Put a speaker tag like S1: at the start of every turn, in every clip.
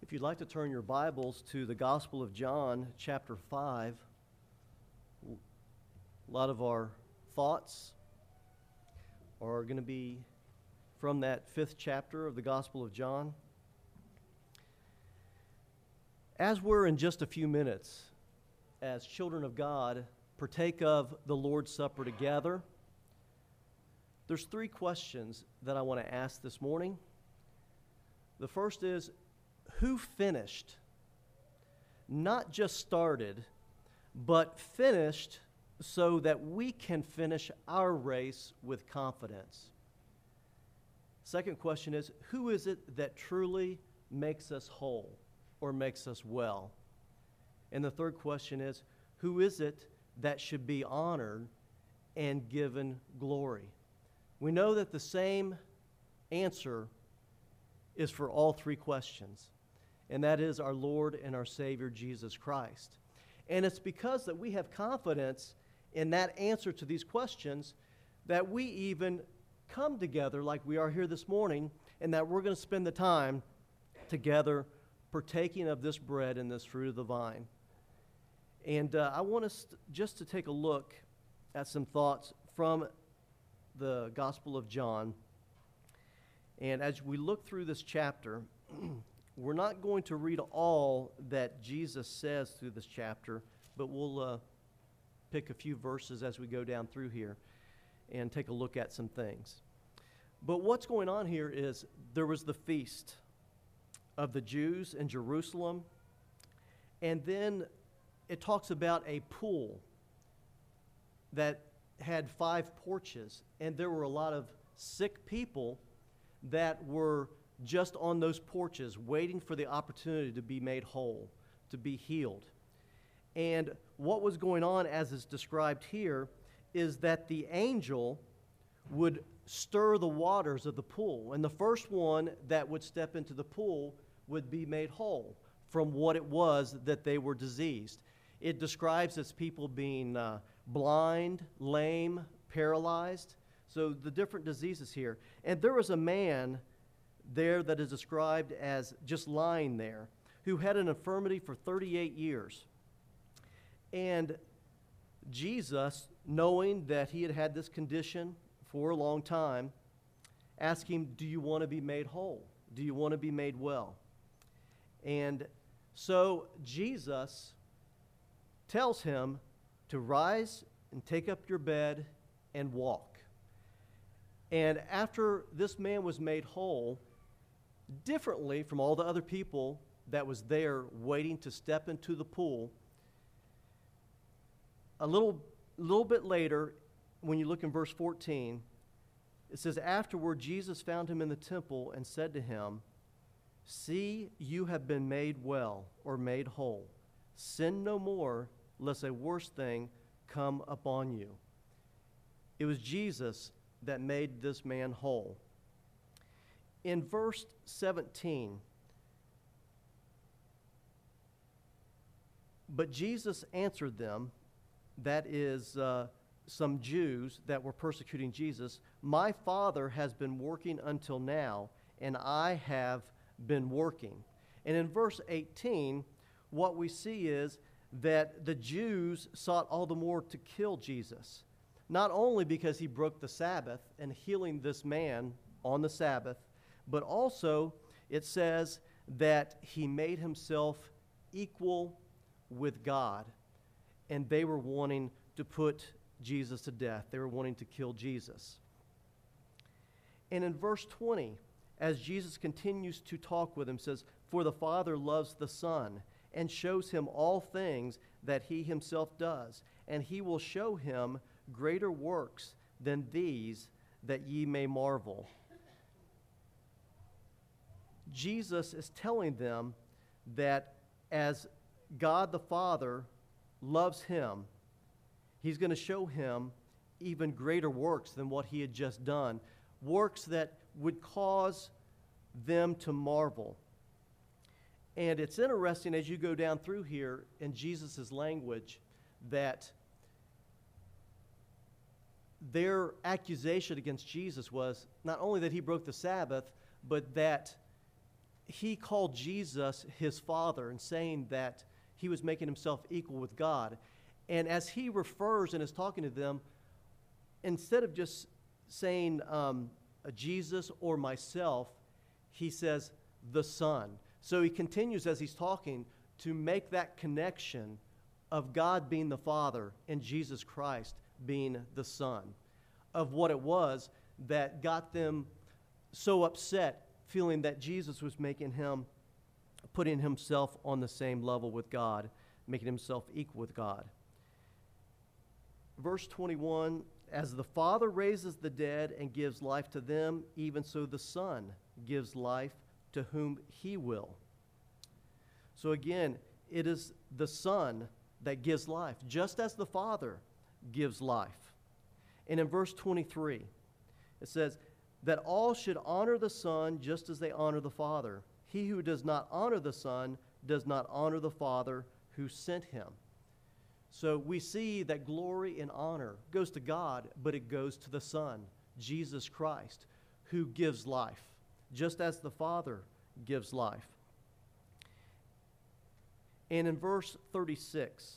S1: If you'd like to turn your Bibles to the Gospel of John, chapter 5, a lot of our thoughts are going to be from that 5th chapter of the Gospel of John. As we're in just a few minutes, as children of God, partake of the Lord's Supper together, there's 3 questions that I want to ask this morning. The first is, who finished? Not just started, but finished so that we can finish our race with confidence. Second question is, who is it that truly makes us whole or makes us well? And the third question is, who is it that should be honored and given glory? We know that the same answer is for all 3 questions, and that is our Lord and our Savior, Jesus Christ. And it's because that we have confidence in that answer to these questions that we even come together like we are here this morning, and that we're going to spend the time together partaking of this bread and this fruit of the vine. And I want us just to take a look at some thoughts from the Gospel of John. And as we look through this chapter, we're not going to read all that Jesus says through this chapter, but we'll pick a few verses as we go down through here and take a look at some things. But what's going on here is there was the feast of the Jews in Jerusalem, and then it talks about a pool that had 5 porches, and there were a lot of sick people that were just on those porches waiting for the opportunity to be made whole, to be healed. And what was going on, as is described here, is that the angel would stir the waters of the pool, and the first one that would step into the pool would be made whole from what it was that they were diseased. It describes as people being blind, lame, paralyzed, so the different diseases here. And there was a man there that is described as just lying there, who had an infirmity for 38 years. And Jesus, knowing that he had had this condition for a long time, asked him, do you want to be made whole? Do you want to be made well? And so Jesus tells him to rise and take up your bed and walk. And after this man was made whole, differently from all the other people that was there waiting to step into the pool, a little bit later, when you look in verse 14, it says, afterward Jesus found him in the temple and said to him, see, you have been made well, or made whole. Sin no more, lest a worse thing come upon you. It was Jesus that made this man whole. In verse 17, but Jesus answered them, that is some Jews that were persecuting Jesus, my Father has been working until now, and I have been working. And in verse 18, what we see is that the Jews sought all the more to kill Jesus, not only because he broke the Sabbath and healing this man on the Sabbath, but also it says that he made himself equal with God, and they were wanting to put Jesus to death. They were wanting to kill Jesus. And in verse 20, as Jesus continues to talk with him, says, for the Father loves the Son and shows him all things that he himself does, and he will show him greater works than these, that ye may marvel. Jesus is telling them that as God the Father loves him, he's going to show him even greater works than what he had just done, works that would cause them to marvel. And it's interesting as you go down through here in Jesus' language that their accusation against Jesus was not only that he broke the Sabbath, but that he called Jesus his Father and saying that he was making himself equal with God. And as he refers and is talking to them, instead of just saying Jesus or myself, he says the Son. So he continues as he's talking to make that connection of God being the Father and Jesus Christ being the Son, of what it was that got them so upset, feeling that Jesus was putting himself on the same level with God, making himself equal with God. Verse 21, as the Father raises the dead and gives life to them, even so the Son gives life to whom he will. So again, it is the Son that gives life, just as the Father gives life. And in verse 23, it says that all should honor the Son just as they honor the Father. He who does not honor the Son does not honor the Father who sent him. So we see that glory and honor goes to God, but it goes to the Son, Jesus Christ, who gives life, just as the Father gives life. And in verse 36,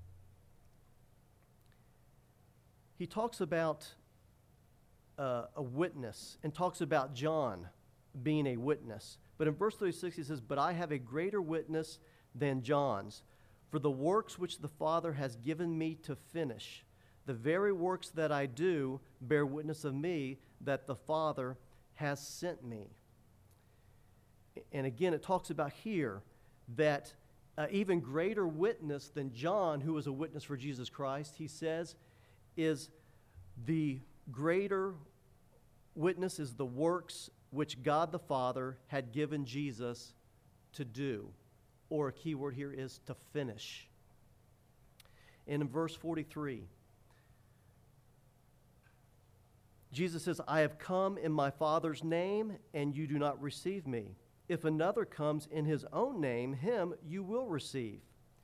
S1: he talks about a witness and talks about John being a witness. But in verse 36, he says, "But I have a greater witness than John's, for the works which the Father has given me to finish, the very works that I do bear witness of me that the Father has sent me." And again, it talks about here that even greater witness than John, who was a witness for Jesus Christ, he says, is the greater witness is the works which God the Father had given Jesus to do. Or a key word here is to finish. And in verse 43, Jesus says, "I have come in my Father's name, and you do not receive me. If another comes in his own name, him you will receive."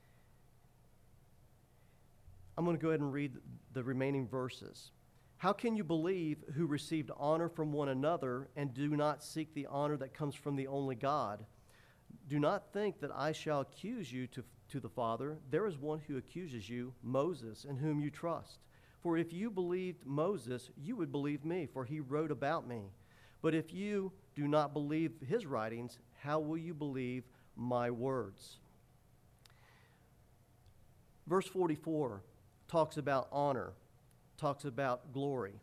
S1: I'm going to go ahead and read the remaining verses. "How can you believe who received honor from one another and do not seek the honor that comes from the only God? Do not think that I shall accuse you to the Father. There is one who accuses you, Moses, in whom you trust. For if you believed Moses, you would believe me, for he wrote about me. But if you do not believe his writings, how will you believe my words?" Verse 44 talks about honor, talks about glory.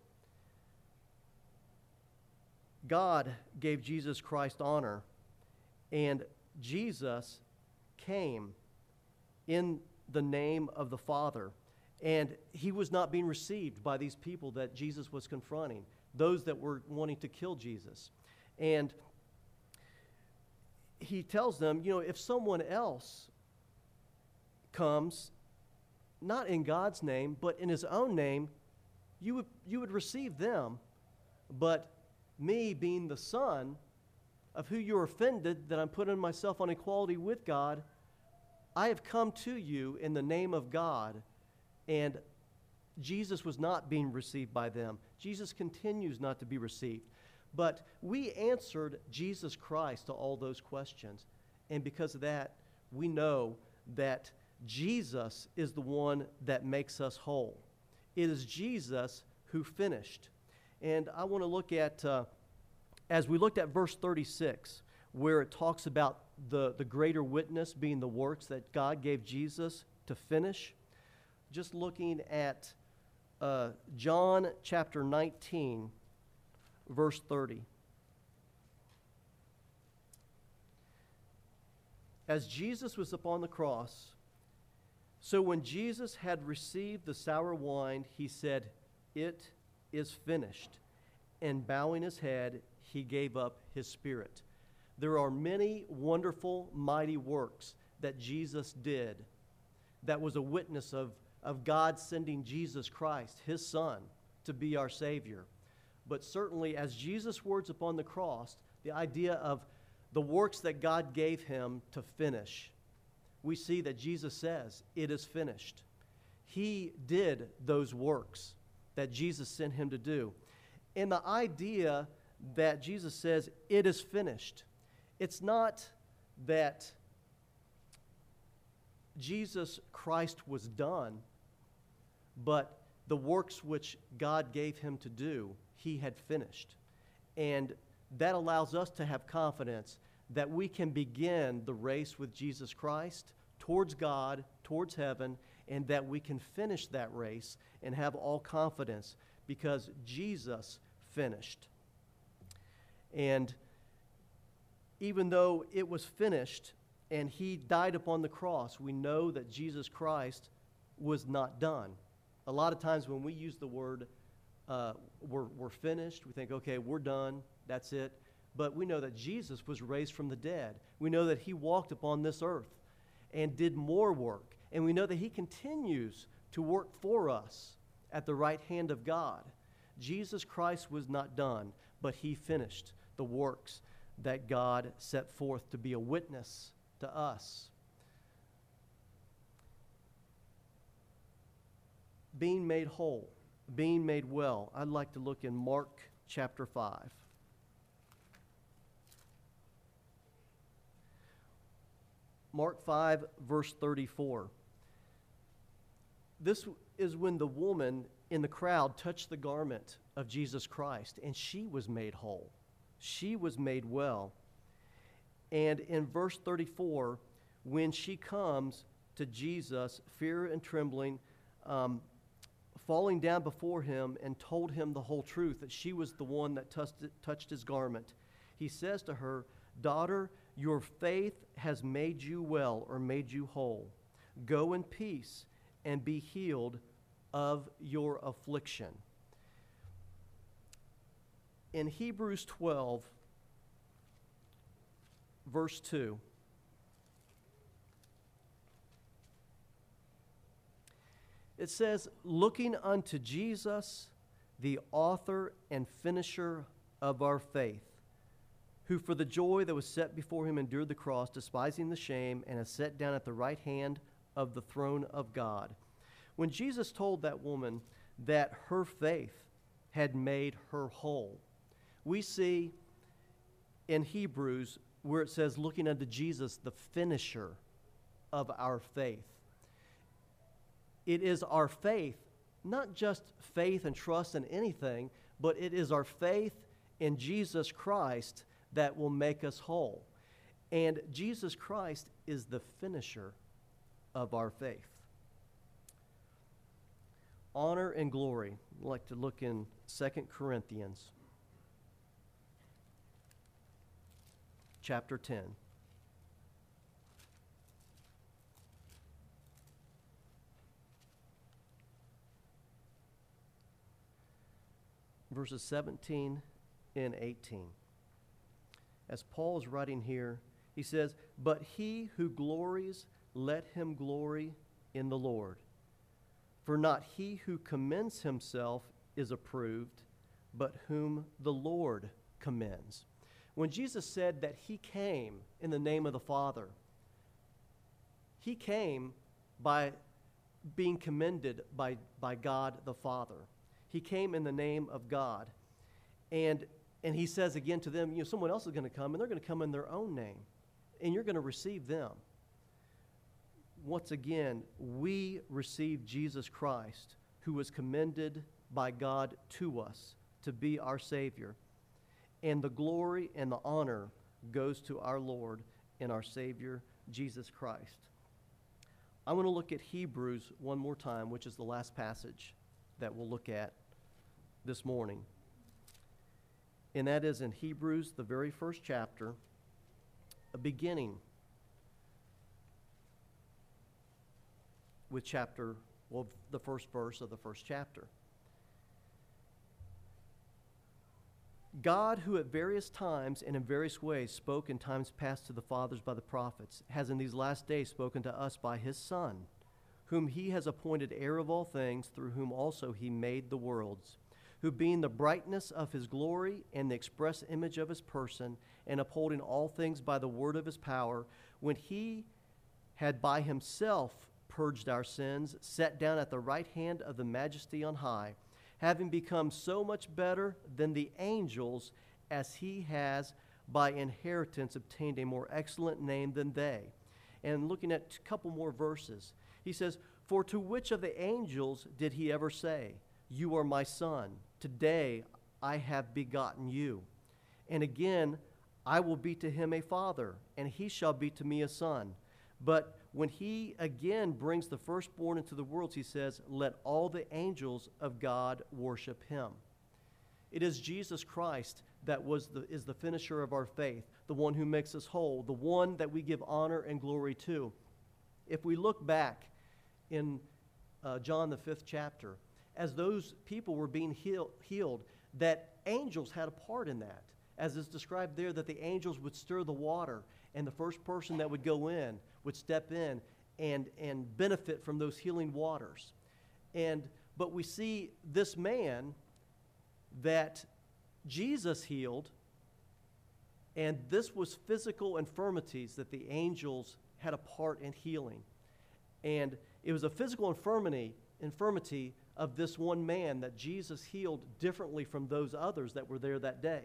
S1: God gave Jesus Christ honor, and Jesus came in the name of the Father, and he was not being received by these people that Jesus was confronting, those that were wanting to kill Jesus. And he tells them, if someone else comes, not in God's name, but in his own name, you would receive them. But me, being the Son, of who you're offended, that I'm putting myself on equality with God, I have come to you in the name of God. And Jesus was not being received by them. Jesus continues not to be received. But we answered Jesus Christ to all those questions. And because of that, we know that Jesus is the one that makes us whole. It is Jesus who finished. And I want to look at, as we looked at verse 36, where it talks about the greater witness being the works that God gave Jesus to finish, just looking at John chapter 19, verse 30. "As Jesus was upon the cross, so when Jesus had received the sour wine, he said, 'It is finished.' And bowing his head, he gave up his spirit." There are many wonderful, mighty works that Jesus did that was a witness of God sending Jesus Christ, his Son, to be our Savior. But certainly, as Jesus' words upon the cross, the idea of the works that God gave him to finish, we see that Jesus says, "It is finished." He did those works that Jesus sent him to do. And the idea that Jesus says, "It is finished," It's not that Jesus Christ was done, but the works which God gave him to do, he had finished. And that allows us to have confidence that we can begin the race with Jesus Christ towards God, towards heaven, and that we can finish that race and have all confidence because Jesus finished. And even though it was finished and he died upon the cross, we know that Jesus Christ was not done. A lot of times when we use the word we're finished, we think, okay, we're done, that's it. But we know that Jesus was raised from the dead. We know that he walked upon this earth and did more work. And we know that he continues to work for us at the right hand of God. Jesus Christ was not done, but he finished the works that God set forth to be a witness to us. Being made whole, being made well. I'd like to look in Mark chapter 5. Mark 5, verse 34. This is when the woman in the crowd touched the garment of Jesus Christ, and she was made whole. She was made well. And in verse 34, when she comes to Jesus, fear and trembling, falling down before him and told him the whole truth, that she was the one that touched his garment, he says to her, "Daughter, your faith has made you well," or made you whole. "Go in peace and be healed of your affliction." In Hebrews 12, verse 2, it says, "Looking unto Jesus, the author and finisher of our faith, who for the joy that was set before him endured the cross, despising the shame, and is set down at the right hand of the throne of God." When Jesus told that woman that her faith had made her whole, we see in Hebrews where it says, "Looking unto Jesus, the finisher of our faith." It is our faith, not just faith and trust in anything, but it is our faith in Jesus Christ that will make us whole. And Jesus Christ is the finisher of our faith. Honor and glory. I'd like to look in 2 Corinthians chapter 10. Verses 17 and 18. As Paul is writing here, he says, "But he who glories, let him glory in the Lord. For not he who commends himself is approved, but whom the Lord commends." When Jesus said that he came in the name of the Father, he came by being commended by God the Father. He came in the name of God. And he says again to them, someone else is going to come, and they're going to come in their own name, and you're going to receive them. Once again, we receive Jesus Christ, who was commended by God to us to be our Savior. And the glory and the honor goes to our Lord and our Savior, Jesus Christ. I want to look at Hebrews one more time, which is the last passage that we'll look at this morning. And that is in Hebrews, the very first chapter, a beginning with the first verse of the first chapter. "God, who at various times and in various ways spoke in times past to the fathers by the prophets, has in these last days spoken to us by his Son, whom he has appointed heir of all things, through whom also he made the worlds, who being the brightness of his glory and the express image of his person, and upholding all things by the word of his power, when he had by himself purged our sins, sat down at the right hand of the majesty on high, having become so much better than the angels, as he has by inheritance obtained a more excellent name than they. And looking at a couple more verses, he says, for to which of the angels did he ever say, you are my son, today I have begotten you? And again, I will be to him a father, and he shall be to me a son. But when he again brings the firstborn into the world, he says, let all the angels of God worship him. It is Jesus Christ that is the finisher of our faith, the one who makes us whole, the one that we give honor and glory to. If we look back in John the 5th chapter, as those people were being healed, that angels had a part in that. As is described there, that the angels would stir the water, and the first person that would go in would step in and benefit from those healing waters. But we see this man that Jesus healed, and this was physical infirmities that the angels had a part in healing. And it was a physical infirmity of this one man that Jesus healed differently from those others that were there that day.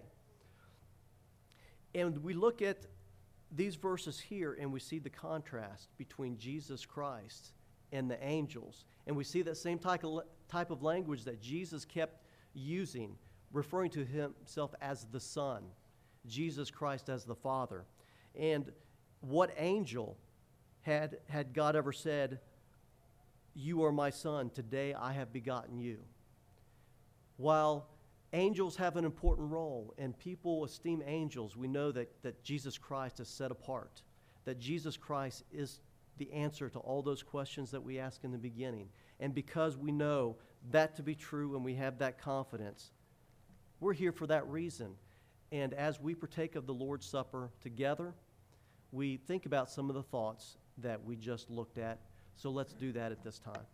S1: And we look at these verses here and we see the contrast between Jesus Christ and the angels. And we see that same type of language that Jesus kept using, referring to himself as the Son, Jesus Christ as the Father. And what angel had God ever said, you are my son, today I have begotten you? While angels have an important role, and people esteem angels, we know that Jesus Christ is set apart, that Jesus Christ is the answer to all those questions that we ask in the beginning. And because we know that to be true and we have that confidence, we're here for that reason. And as we partake of the Lord's Supper together, we think about some of the thoughts that we just looked at. So let's do that at this time.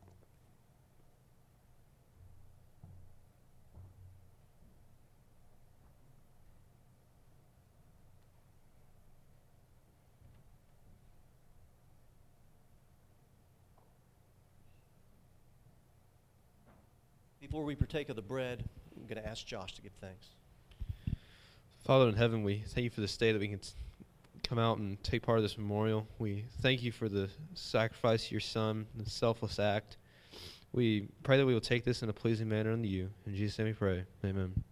S1: Before we partake of the bread, I'm going to ask Josh to give thanks.
S2: Father in heaven, we thank you for this day that we can come out and take part of this memorial. We thank you for the sacrifice of your Son, the selfless act. We pray that we will take this in a pleasing manner unto you. In Jesus' name we pray. Amen.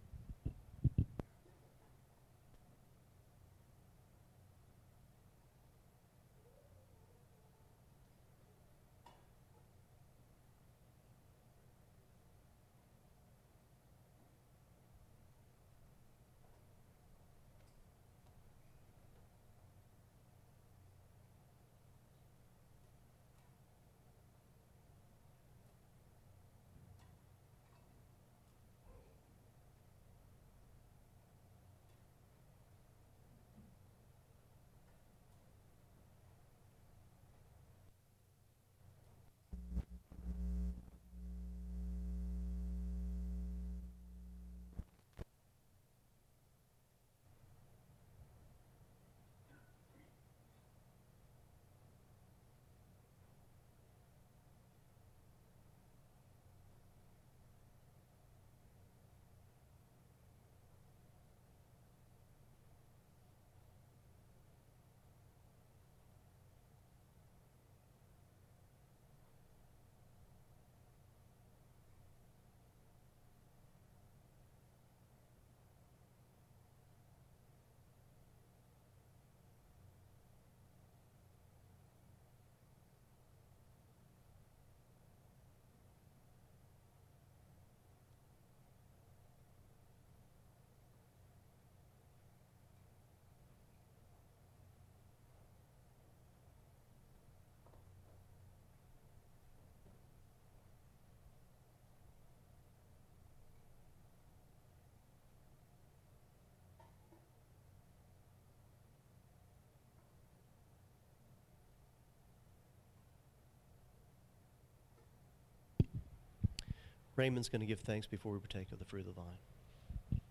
S1: Raymond's going to give thanks before we partake of the fruit of the vine.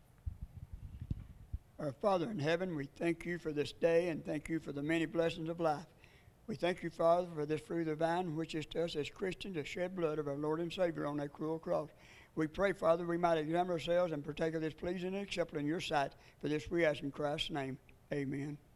S3: Our Father in heaven, we thank you for this day and thank you for the many blessings of life. We thank you, Father, for this fruit of the vine, which is to us as Christians the shed blood of our Lord and Savior on that cruel cross. We pray, Father, we might examine ourselves and partake of this pleasing and acceptable in your sight. For this we ask in Christ's name. Amen.